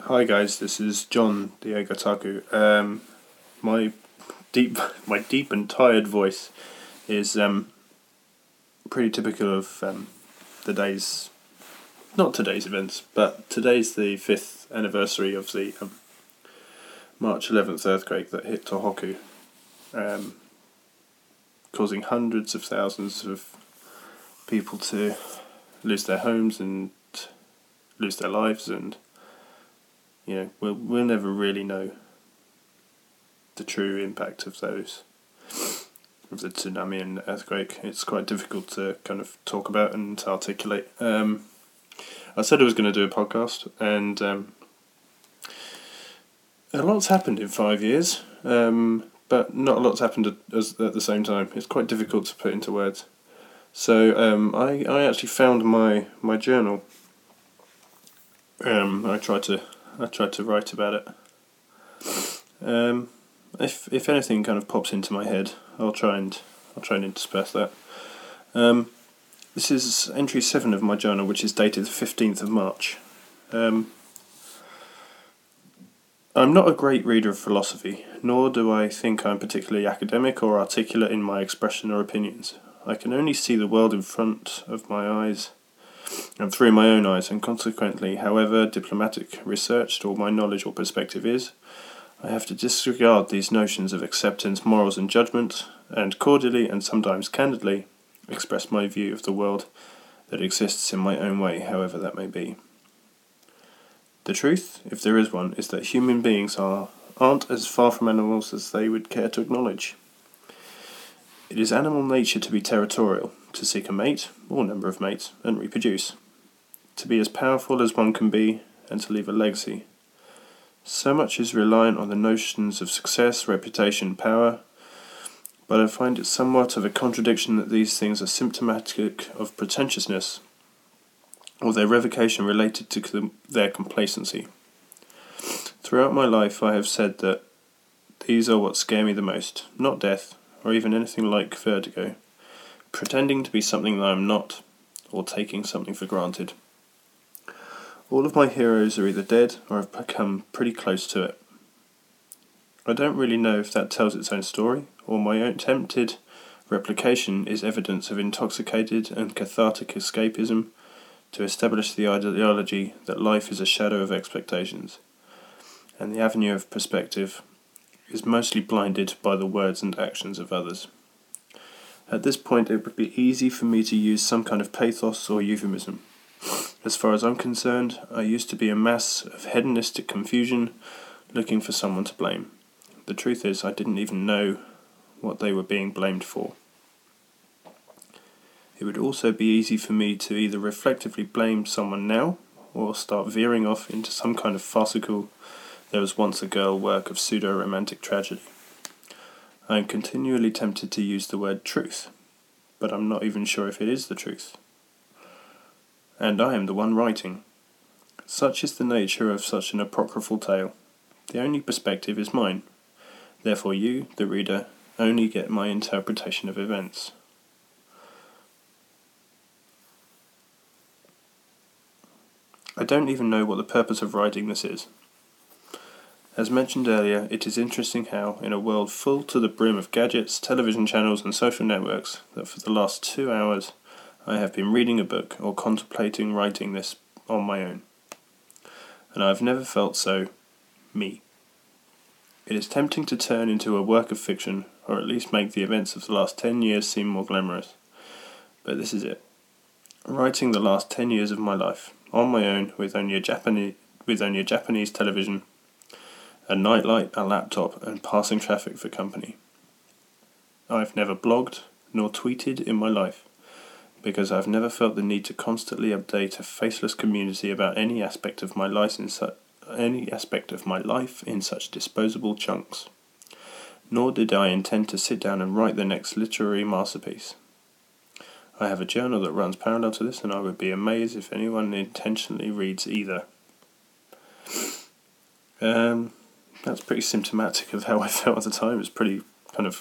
Hi guys, this is John the Egataku. My deep and tired voice is pretty typical of not today's events, but today's the 5th anniversary of the March 11th earthquake that hit Tohoku, causing hundreds of thousands of people to lose their homes and lose their lives, and we'll never really know the true impact of the tsunami and earthquake. It's quite difficult to kind of talk about and articulate. I said I was going to do a podcast, and a lot's happened in 5 years, but not a lot's happened at the same time. It's quite difficult to put into words. So I actually found my journal. I tried to write about it. If anything kind of pops into my head, I'll try and intersperse that. This is entry 7 of my journal, which is dated the 15th of March. I'm not a great reader of philosophy, nor do I think I'm particularly academic or articulate in my expression or opinions. I can only see the world in front of my eyes and through my own eyes, and consequently, however diplomatic, researched, or my knowledge or perspective is, I have to disregard these notions of acceptance, morals, and judgment, and cordially and sometimes candidly express my view of the world that exists in my own way, however that may be. The truth, if there is one, is that human beings aren't as far from animals as they would care to acknowledge. It is animal nature to be territorial, to seek a mate, or number of mates, and reproduce. To be as powerful as one can be, and to leave a legacy. So much is reliant on the notions of success, reputation, power, but I find it somewhat of a contradiction that these things are symptomatic of pretentiousness, or their revocation related to their complacency. Throughout my life I have said that these are what scare me the most, not death, or even anything like vertigo, pretending to be something that I am not, or taking something for granted. All of my heroes are either dead or have become pretty close to it. I don't really know if that tells its own story, or my own attempted replication is evidence of intoxicated and cathartic escapism to establish the ideology that life is a shadow of expectations, and the avenue of perspective is mostly blinded by the words and actions of others. At this point, it would be easy for me to use some kind of pathos or euphemism. As far as I'm concerned, I used to be a mass of hedonistic confusion, looking for someone to blame. The truth is, I didn't even know what they were being blamed for. It would also be easy for me to either reflectively blame someone now, or start veering off into some kind of farcical "there was once a girl" work of pseudo-romantic tragedy. I am continually tempted to use the word truth, but I'm not even sure if it is the truth. And I am the one writing. Such is the nature of such an apocryphal tale. The only perspective is mine. Therefore you, the reader, only get my interpretation of events. I don't even know what the purpose of writing this is. As mentioned earlier, it is interesting how, in a world full to the brim of gadgets, television channels, and social networks, that for the last 2 hours I have been reading a book or contemplating writing this on my own. And I have never felt so me. It is tempting to turn into a work of fiction, or at least make the events of the last 10 years seem more glamorous. But this is it. Writing the last 10 years of my life, on my own, with only a Japanese television, a nightlight, a laptop, and passing traffic for company. I've never blogged, nor tweeted in my life, because I've never felt the need to constantly update a faceless community about any aspect of my life in such disposable chunks. Nor did I intend to sit down and write the next literary masterpiece. I have a journal that runs parallel to this, and I would be amazed if anyone intentionally reads either. That's pretty symptomatic of how I felt at the time. It's pretty kind of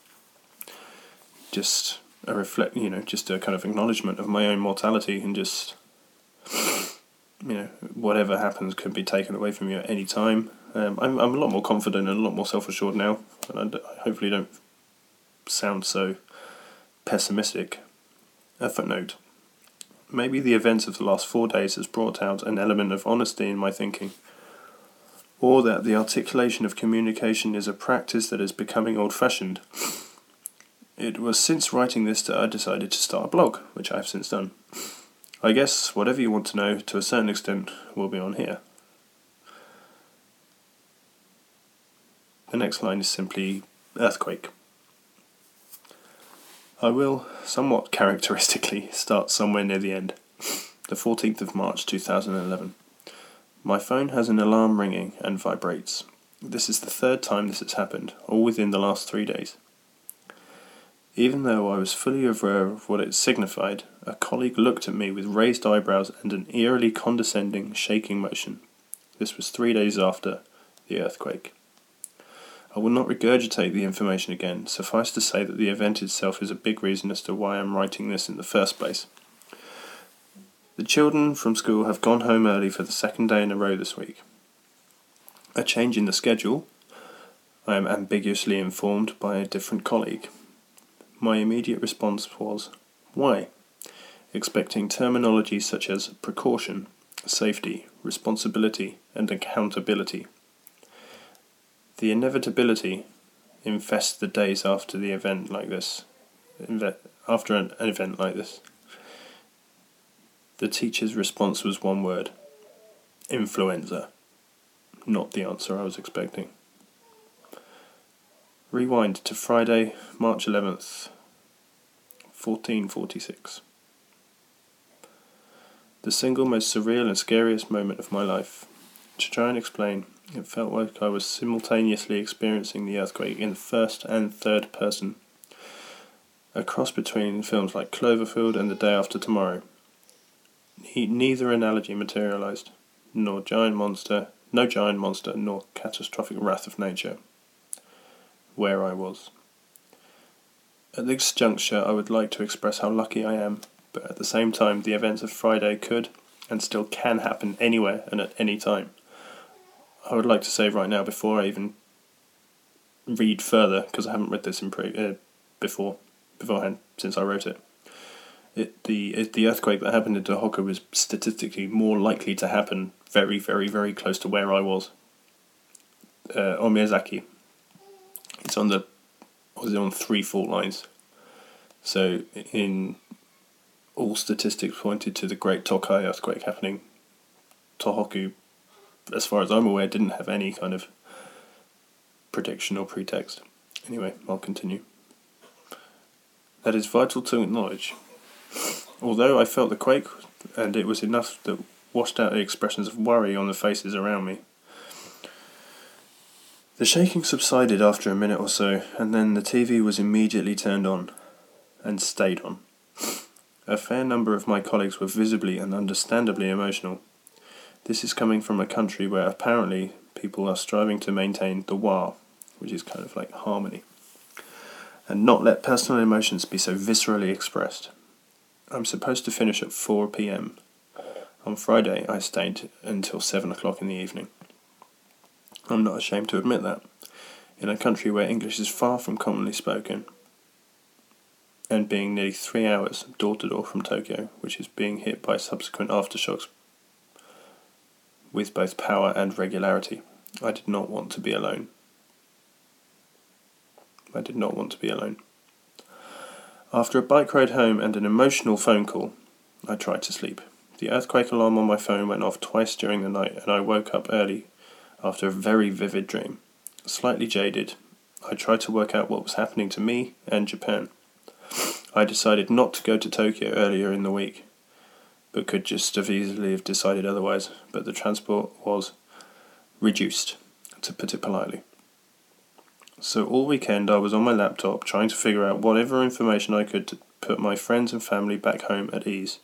just a kind of acknowledgement of my own mortality, and just whatever happens could be taken away from you at any time. I'm a lot more confident and a lot more self-assured now, and I hopefully don't sound so pessimistic. A footnote. Maybe the events of the last 4 days has brought out an element of honesty in my thinking, or that the articulation of communication is a practice that is becoming old-fashioned. It was since writing this that I decided to start a blog, which I have since done. I guess whatever you want to know, to a certain extent, will be on here. The next line is simply earthquake. I will, somewhat characteristically, start somewhere near the end. The 14th of March 2011. My phone has an alarm ringing and vibrates. This is the third time this has happened, all within the last 3 days. Even though I was fully aware of what it signified, a colleague looked at me with raised eyebrows and an eerily condescending, shaking motion. This was 3 days after the earthquake. I will not regurgitate the information again. Suffice to say that the event itself is a big reason as to why I am writing this in the first place. The children from school have gone home early for the second day in a row this week. A change in the schedule, I am ambiguously informed by a different colleague. My immediate response was, why? Expecting terminology such as precaution, safety, responsibility, and accountability. The inevitability infests the days after the event like this. After an event like this. The teacher's response was one word. Influenza. Not the answer I was expecting. Rewind to Friday, March 11th, 1446. The single most surreal and scariest moment of my life. To try and explain, it felt like I was simultaneously experiencing the earthquake in the first and third person. A cross between films like Cloverfield and The Day After Tomorrow. Neither analogy materialized, no giant monster, nor catastrophic wrath of nature. Where I was. At this juncture, I would like to express how lucky I am, but at the same time, the events of Friday could and still can happen anywhere and at any time. I would like to say right now, before I even read further, because I haven't read this beforehand since I wrote it. The earthquake that happened in Tohoku was statistically more likely to happen very, very, very close to where I was. On Miyazaki. It's on 3 fault lines. So in all statistics pointed to the Great Tokai earthquake happening. Tohoku, as far as I'm aware, didn't have any kind of prediction or pretext. Anyway, I'll continue. That is vital to acknowledge. Although I felt the quake, and it was enough that washed out the expressions of worry on the faces around me. The shaking subsided after a minute or so, and then the TV was immediately turned on, and stayed on. A fair number of my colleagues were visibly and understandably emotional. This is coming from a country where apparently people are striving to maintain the wa, which is kind of like harmony, and not let personal emotions be so viscerally expressed. I'm supposed to finish at 4 p.m. On Friday, I stayed until 7 o'clock in the evening. I'm not ashamed to admit that. In a country where English is far from commonly spoken, and being nearly 3 hours door-to-door from Tokyo, which is being hit by subsequent aftershocks with both power and regularity, I did not want to be alone. After a bike ride home and an emotional phone call, I tried to sleep. The earthquake alarm on my phone went off twice during the night, and I woke up early after a very vivid dream. Slightly jaded, I tried to work out what was happening to me and Japan. I decided not to go to Tokyo earlier in the week, but could just as easily have decided otherwise, but the transport was reduced, to put it politely. So all weekend I was on my laptop trying to figure out whatever information I could to put my friends and family back home at ease.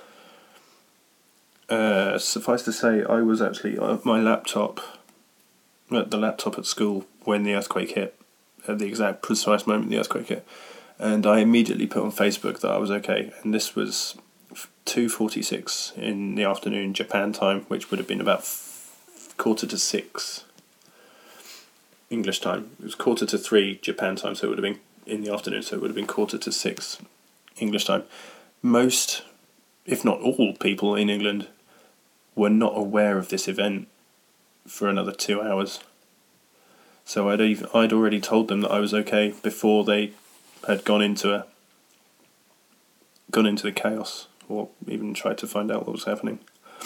Suffice to say, I was actually at my laptop, at the laptop at school when the earthquake hit, at the exact precise moment the earthquake hit, and I immediately put on Facebook that I was okay, and this was 2:46 in the afternoon Japan time, which would have been about 5:45 English time. It was 2:45 Japan time, so it would have been in the afternoon, so it would have been 5:45 English time. Most, if not all, people in England were not aware of this event for another 2 hours. So I'd already told them that I was okay before they had gone into the chaos, or even tried to find out what was happening.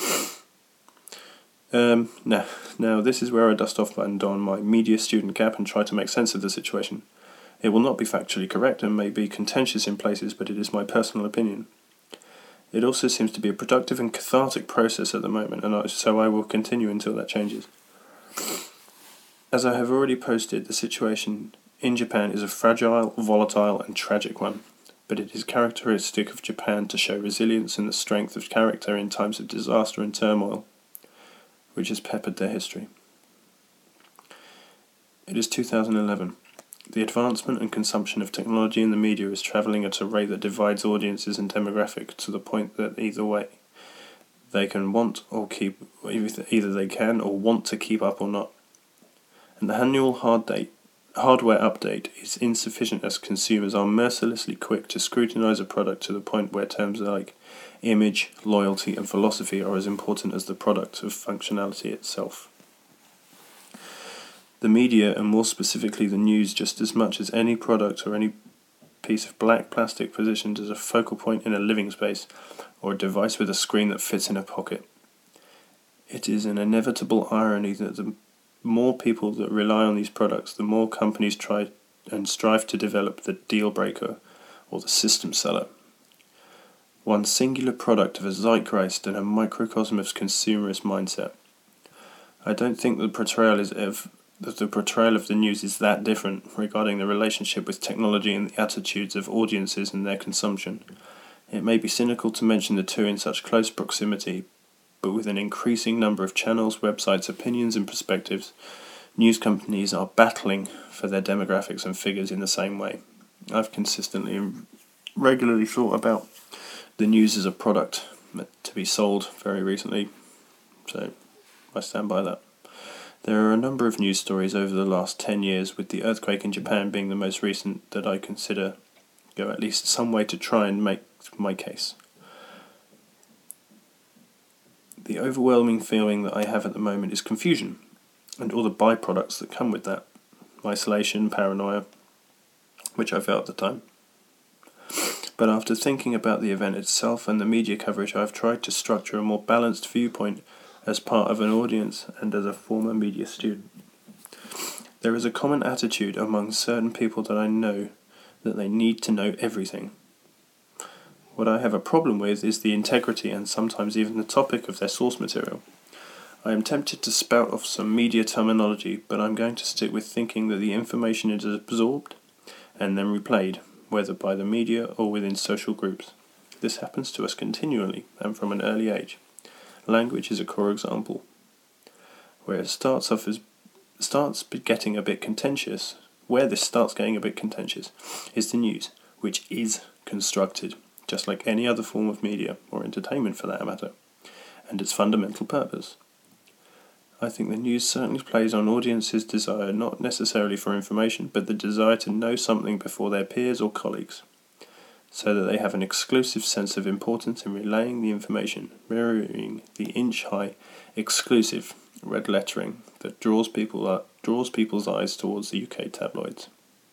Now this is where I dust off and don my media student cap and try to make sense of the situation. It will not be factually correct and may be contentious in places, but it is my personal opinion. It also seems to be a productive and cathartic process at the moment, and so I will continue until that changes. As I have already posted, the situation in Japan is a fragile, volatile and tragic one, but it is characteristic of Japan to show resilience and the strength of character in times of disaster and turmoil, which has peppered their history. It is 2011. The advancement and consumption of technology in the media is travelling at a rate that divides audiences and demographics to the point that either way they can either they can or want to keep up or not. And the annual hardware update is insufficient as consumers are mercilessly quick to scrutinise a product to the point where terms like image, loyalty and philosophy are as important as the product of functionality itself. The media, and more specifically the news, just as much as any product or any piece of black plastic positioned as a focal point in a living space or a device with a screen that fits in a pocket. It is an inevitable irony that the more people that rely on these products, the more companies try and strive to develop the deal breaker or the system seller. One singular product of a zeitgeist and a microcosm of consumerist mindset. I don't think the portrayal of the news is that different regarding the relationship with technology and the attitudes of audiences and their consumption. It may be cynical to mention the two in such close proximity, but with an increasing number of channels, websites, opinions and perspectives, news companies are battling for their demographics and figures in the same way. I've consistently and regularly thought about the news as a product to be sold very recently, so I stand by that. There are a number of news stories over the last 10 years, with the earthquake in Japan being the most recent, that I consider go at least some way to try and make my case. The overwhelming feeling that I have at the moment is confusion, and all the byproducts that come with that. Isolation, paranoia, which I felt at the time. But after thinking about the event itself and the media coverage, I have tried to structure a more balanced viewpoint as part of an audience and as a former media student. There is a common attitude among certain people that I know that they need to know everything. What I have a problem with is the integrity and sometimes even the topic of their source material. I am tempted to spout off some media terminology, but I'm going to stick with thinking that the information is absorbed and then replayed, whether by the media or within social groups. This happens to us continually and from an early age. Language is a core example. Where this starts getting a bit contentious is the news, which is constructed, just like any other form of media, or entertainment for that matter, and its fundamental purpose. I think the news certainly plays on audiences' desire not necessarily for information, but the desire to know something before their peers or colleagues, so that they have an exclusive sense of importance in relaying the information, mirroring the inch-high, exclusive red lettering that draws people's eyes towards the UK tabloids.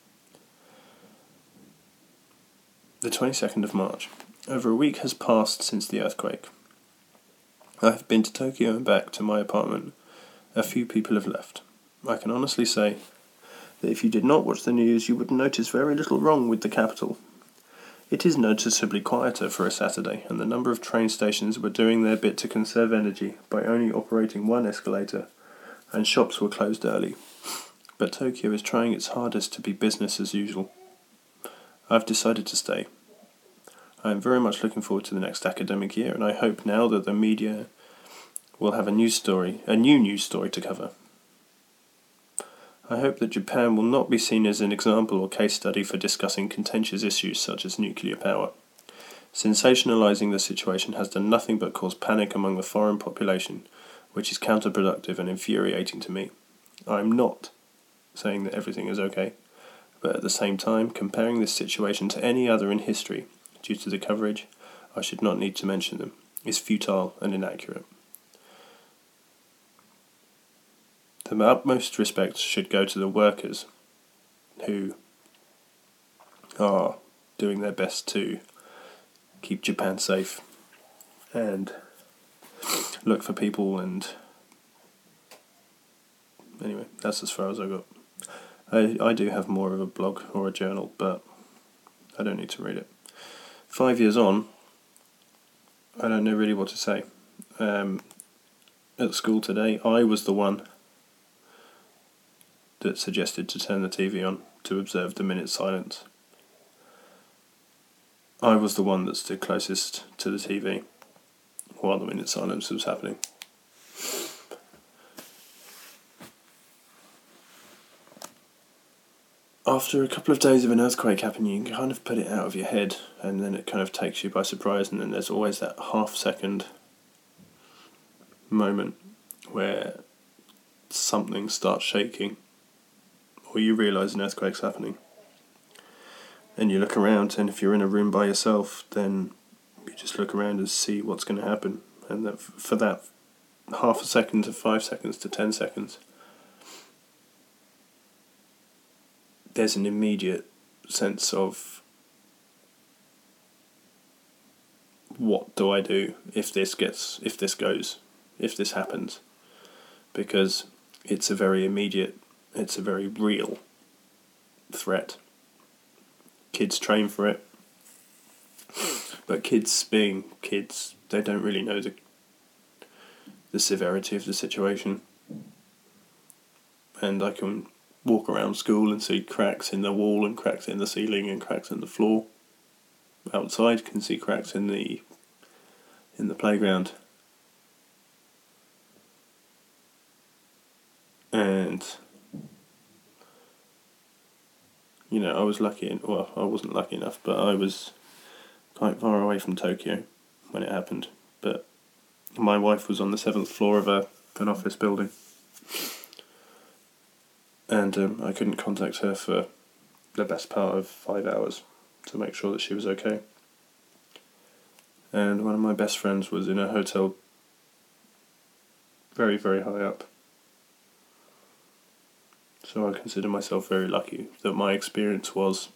The 22nd of March. Over a week has passed since the earthquake. I have been to Tokyo and back to my apartment. A few people have left. I can honestly say that if you did not watch the news, you would notice very little wrong with the capital. It is noticeably quieter for a Saturday, and the number of train stations were doing their bit to conserve energy by only operating one escalator, and shops were closed early. But Tokyo is trying its hardest to be business as usual. I've decided to stay. I am very much looking forward to the next academic year, and I hope now that the media will have a new news story to cover. I hope that Japan will not be seen as an example or case study for discussing contentious issues such as nuclear power. Sensationalizing the situation has done nothing but cause panic among the foreign population, which is counterproductive and infuriating to me. I am not saying that everything is okay, but at the same time, comparing this situation to any other in history, due to the coverage, I should not need to mention them, is futile and inaccurate. The utmost respect should go to the workers who are doing their best to keep Japan safe and look for people, and anyway, that's as far as I got. I do have more of a blog or a journal, but I don't need to read it. 5 years on, I don't know really what to say. At school today, I was the one that suggested to turn the TV on to observe the minute's silence. I was the one that stood closest to the TV while the minute's silence was happening. After a couple of days of an earthquake happening, you can kind of put it out of your head, and then it kind of takes you by surprise, and then there's always that half-second moment where something starts shaking, or you realise an earthquake's happening. And you look around, and if you're in a room by yourself, then you just look around and see what's going to happen. And that for that half a second to 5 seconds to 10 seconds, there's an immediate sense of, what do I do if this happens? Because it's a very immediate, it's a very real threat. Kids train for it, but kids being kids, they don't really know the severity of the situation. And I can walk around school and see cracks in the wall and cracks in the ceiling and cracks in the floor. Outside, can see cracks in the playground. And I was lucky, I wasn't lucky enough, but I was quite far away from Tokyo when it happened. But my wife was on the 7th floor of an office building, and I couldn't contact her for the best part of 5 hours to make sure that she was okay. And one of my best friends was in a hotel very, very high up. So I consider myself very lucky that my experience was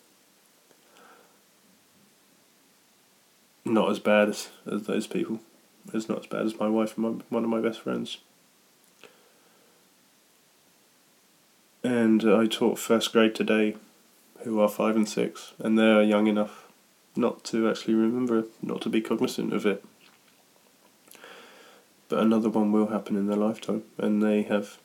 not as bad as those people. It's not as bad as my wife and one of my best friends. And I taught first grade today, who are 5 and 6, and they are young enough not to actually remember, not to be cognizant of it. But another one will happen in their lifetime, and they have,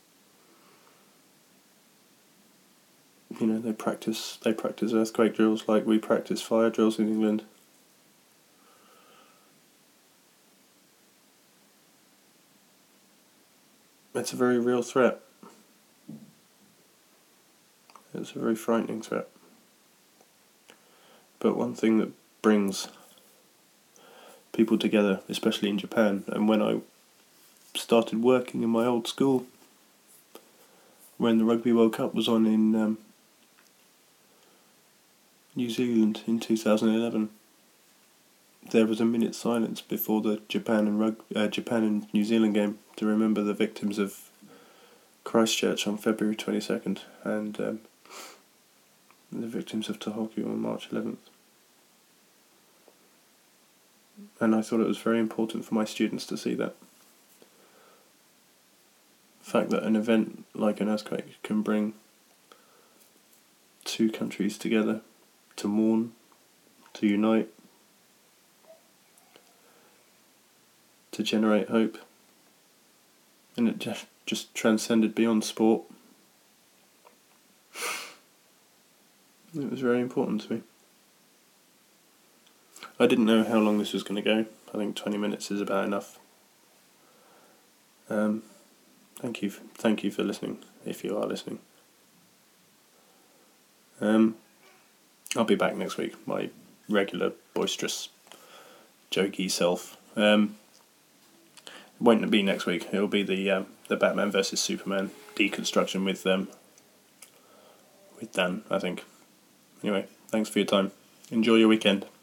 they practice earthquake drills like we practice fire drills in England. It's a very real threat. It's a very frightening threat. But one thing that brings people together, especially in Japan, and when I started working in my old school, when the Rugby World Cup was on in New Zealand in 2011, there was a minute's silence before the Japan and New Zealand game to remember the victims of Christchurch on February 22nd and the victims of Tohoku on March 11th. And I thought it was very important for my students to see that. The fact that an event like an earthquake can bring two countries together to mourn, to unite, to generate hope, and it just transcended beyond sport. It was very important to me. I didn't know how long this was going to go. I think 20 minutes is about enough. Thank you for listening, if you are listening. I'll be back next week, my regular boisterous jokey self. It won't be next week. It'll be the Batman versus Superman deconstruction with Dan, I think. Anyway, thanks for your time. Enjoy your weekend.